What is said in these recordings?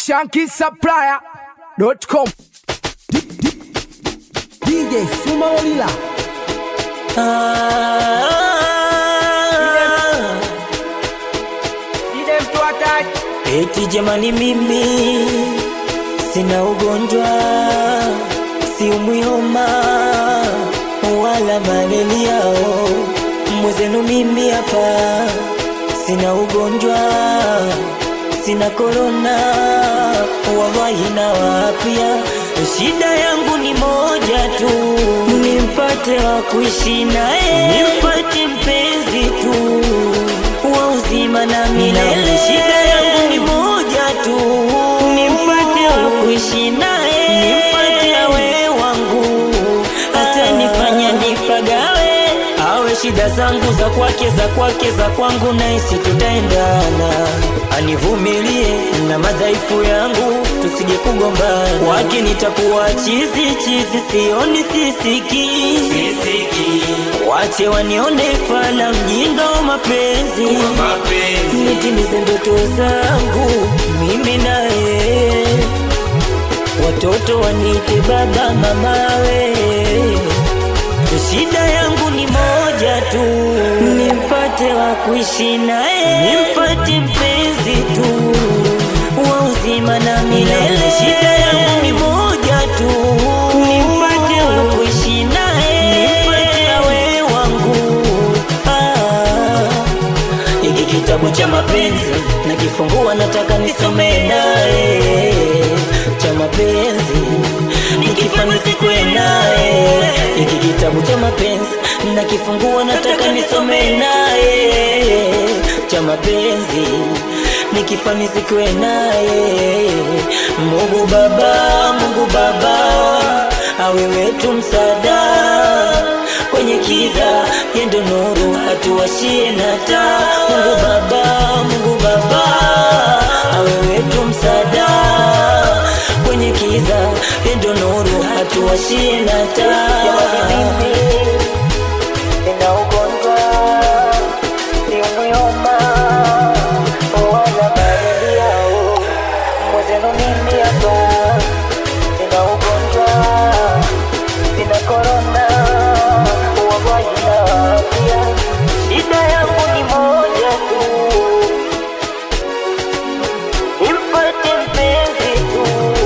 ShankySupplier.com. DJ Sumaolila. Eti jamani mimi sina ugonjwa, siumwi homa wala malaria. Mwezenu mimi hapa sina ugonjwa, sina corona wallahi na wapia. Shida yangu ni moja tu, nimpate wa kuishi naye, nimpate mpenzi tu wa uzima na milele. Shida yangu ni moja tu, nimpate wa kuishi naye, nimpate awe wangu, hata nifanya nipagawe. Awe shida zangu za kwake za kwangu, na isi tutaendana. Anivumilie na madhaifu yangu, tusije kugombana. Kwake nitakuwa chizi, sioni sisiki. Wache wanione fala mjinga wa mapenzi, nitimize ndoto zangu mimi naye. Watoto wanite baba mamawe. Shida yangu ni moja tu, nimpate wa kuishi naye, nimpate mpenzi tu wa uzima na milele. Shida yangu ni moja tu, nimpate wa kuishi naye, nimpate awe wangu. Hiki kitabu cha mapenzi nakifungua, nataka nisome naye. Cha mapenzi nikifanya sikwe naye. Hiki kitabu cha mapenzi nakifungua, nataka nisome naye. Cha mapenzi nikifanya sikwe naye. Mungu Baba awe wetu msaada kwenye kiza, yendo nuru atuwashie na taa. Mungu Baba awe wetu msaada kwenye kiza, yendo nuru atuwashie na taa. Nina ugonjwa, siumwi homa wala malaria. Mwezenu mimi hapa sina ugonjwa, sina corona wallahi na afya. Shida yangu ni moja tu, nimpate mpenzi tu.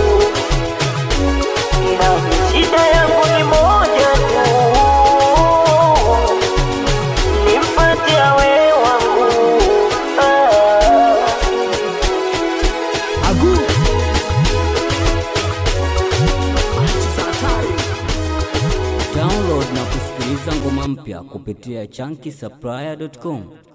Shida yangu ni moja tu, nimpate awe wangu. Agu. Download na kusikiliza ngoma mpya kupitia ShankySupplier.com.